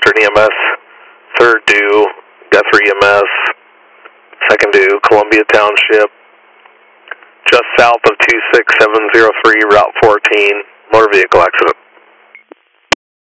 Western EMS, 3rd due, Guthrie EMS, 2nd due, Columbia Township, just south of 26703, Route 14, motor vehicle accident.